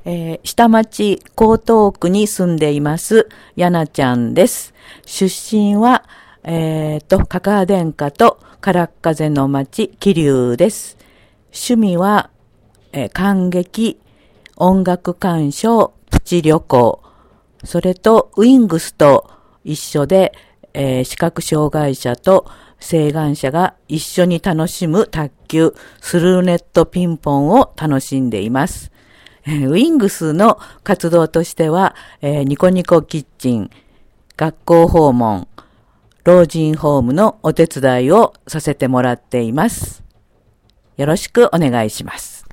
下町江東区に住んでいますやなちゃんです。出身はかか殿下とからっ風の町桐生です。趣味は、観劇、音楽鑑賞、プチ旅行、それとウィングスと一緒で、視覚障害者と晴眼者が一緒に楽しむ卓球、スルーネットピンポンを楽しんでいます。ウィングスの活動としては、ニコニコキッチン、学校訪問、老人ホームのお手伝いをさせてもらっています。よろしくお願いします。